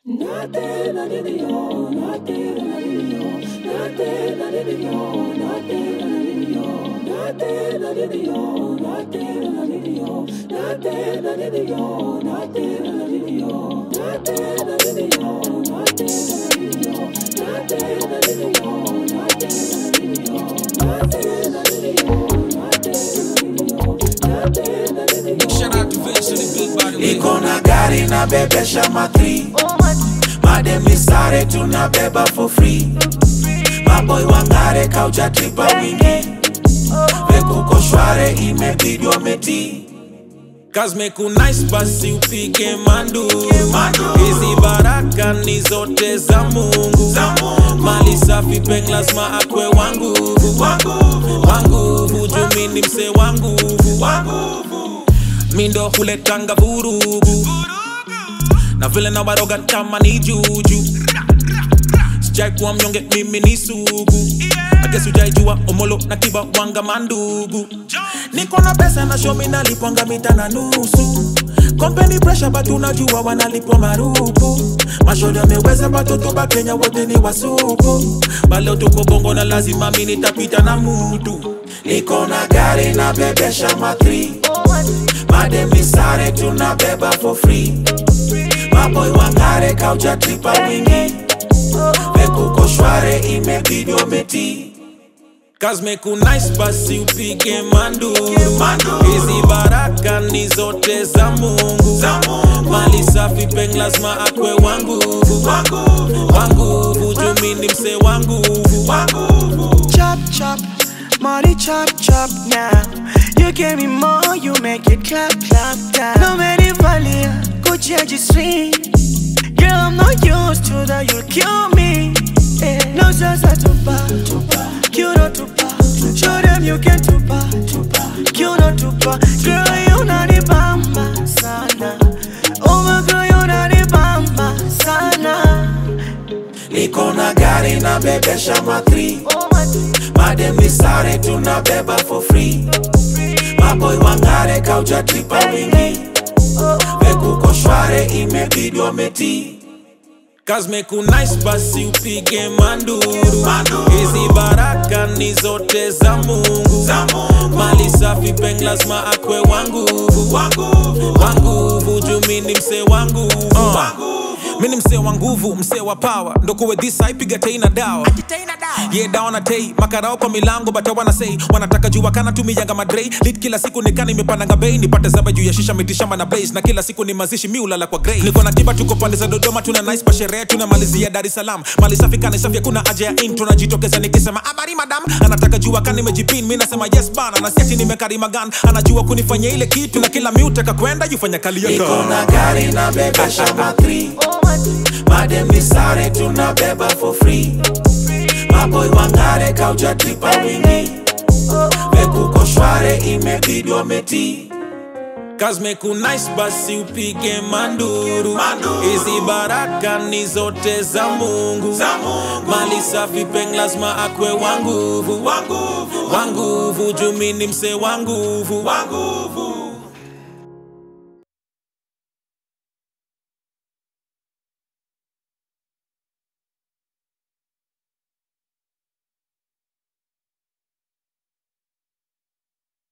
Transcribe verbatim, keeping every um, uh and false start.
Niko na gari na bebesha matri, mademi sare tunabeba for free. Maboy wangare kauja tripa wingi, vekuko shware imebidi wameti. Kazme kunais basi upige manduru, hizi baraka ni zote za Mungu. Mali safi peng lazima akwe wangu, wangu hujumini mse wangu. Mindo huletanga vurugu, na vile na waroga kama ni juju. Sijai kuwa mnyonge mimi ni sugu, I guess ujai jua omolo na kiba wanga mandugu. Niko na pesa na show mi nalipwanga mita na nusu. Company pressure but unajua wanalipwa marupu. Mashoda meweza batoto ba Kenya wote ni wasuku. Baleo tuko bongo na lazima mi nitapita na mutu. Niko na gari na bebesha matri, mademi sare tunabeba for free. Maboy wangare kauja tripa wingi, vekuko shware imebidi wameti. Kazme kunais basi upige manduru, hizi baraka ni zote za Mungu. Mali safi peng lazima akwe wangu, wangu hujumini mse wangu. Chop chop, money chop chop now. You give me more, you make it clap clap down. No matter valia, Gucci I just sweet. Girl, I'm not used to that, you'll kill me. Yeah. No sasa tupa, you know tupa. Show them you can tupa, you know tupa. Girl, you not the bamba sana. Oh my girl, you not the bamba sana. Niko na gari na bebesha matri, mademi sare tunabeba for free. Maboy wangare kauja tripa wingi, vekuko shware imebidi wameti. Kazme kunais basi upige manduru, hizi baraka ni zote za Mungu. Mali safi peng lazima akwe wangu, wangu hujumini mse wangu. Mini mse wa nguvu, mse wa power. Ndoko we disa ipiga tei na dawa. Yeah, dawa na tei, makarao kwa milango bata wana say. Wanataka jua kana tumiyanga madrei. Lit kila siku nikani mipanda bei. Nipate zaba juu ya shisha mitishamba na blaze. Na kila siku ni mazishi miulala kwa grey. Niko na tiba tuko pande za Dodoma, tuna nice pa sherehe, tuna malizia Dar es Salaam. Mali safi kani safi kuna aje ya intro na jitokeza nikisema habari madam. Anataka jua kani nimejipin, mimi nasema yes bana. Na siati nimekarima gun, anajua kunifanyia ile kitu. Na kila miutaka kwenda yufanya kali yaka. Niko na gari na bebesha matri, mademi sare tunabeba for free. Maboy wangare kauja tripa wingi, vekuko shware imebidi wameti. Kazme kunais basi upige manduru, hizi baraka ni zote za Mungu. Mali safi peng lazima akwe wangu, wangu hujumini mse wangu.